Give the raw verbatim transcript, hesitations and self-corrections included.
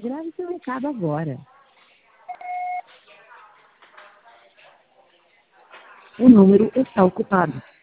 Grave seu recado agora. O número está ocupado.